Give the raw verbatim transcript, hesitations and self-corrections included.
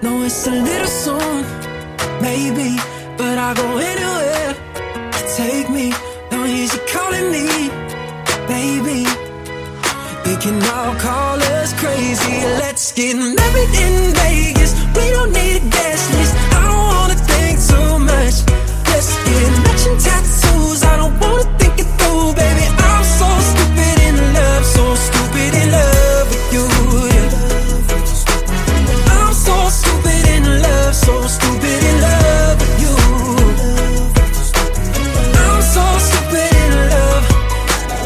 know it's a little soon, maybe, but I'll go anywhere. Take me, don't hear you calling me, baby. We can all call us crazy. Let's get married in Vegas. We don't need a guest list. I